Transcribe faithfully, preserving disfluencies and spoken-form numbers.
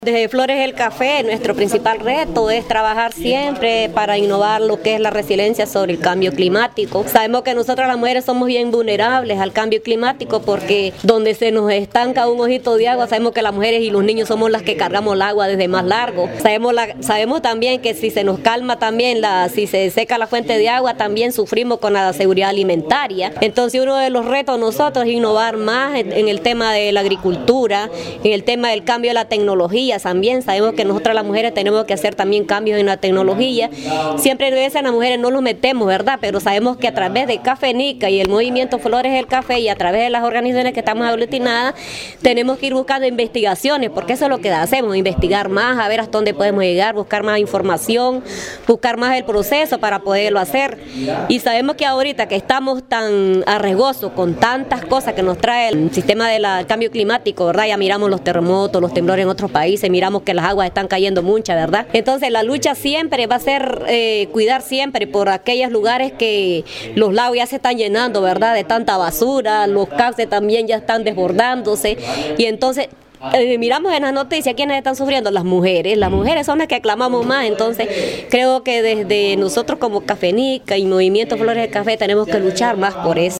Desde Flores del Café, nuestro principal reto es trabajar siempre para innovar lo que es la resiliencia sobre el cambio climático. Sabemos que nosotras las mujeres somos bien vulnerables al cambio climático porque donde se nos estanca un ojito de agua, sabemos que las mujeres y los niños somos las que cargamos el agua desde más largo. Sabemos, la, sabemos también que si se nos calma también, la, si se seca la fuente de agua, también sufrimos con la seguridad alimentaria. Entonces uno de los retos nosotros es innovar más en, en el tema de la agricultura, en el tema del cambio de la tecnología. También sabemos que nosotras las mujeres tenemos que hacer también cambios en la tecnología. Siempre a veces las mujeres no los metemos, ¿verdad? Pero sabemos que a través de Cafenica y el movimiento Flores del Café y a través de las organizaciones que estamos aglutinadas, tenemos que ir buscando investigaciones, porque eso es lo que hacemos, investigar más, a ver hasta dónde podemos llegar, buscar más información, buscar más el proceso para poderlo hacer. Y sabemos que ahorita que estamos tan arriesgosos con tantas cosas que nos trae el sistema del cambio climático, ¿verdad? Ya miramos los terremotos, los temblores en otros países, miramos que las aguas están cayendo muchas, ¿verdad? Entonces la lucha siempre va a ser eh, cuidar siempre por aquellos lugares que los lagos ya se están llenando, ¿verdad? De tanta basura, los cauces también ya están desbordándose y entonces Eh, miramos en las noticias quiénes están sufriendo, las mujeres, las mujeres son las que aclamamos más, entonces creo que desde nosotros como Cafenica y Movimiento Flores del Café tenemos que luchar más por eso.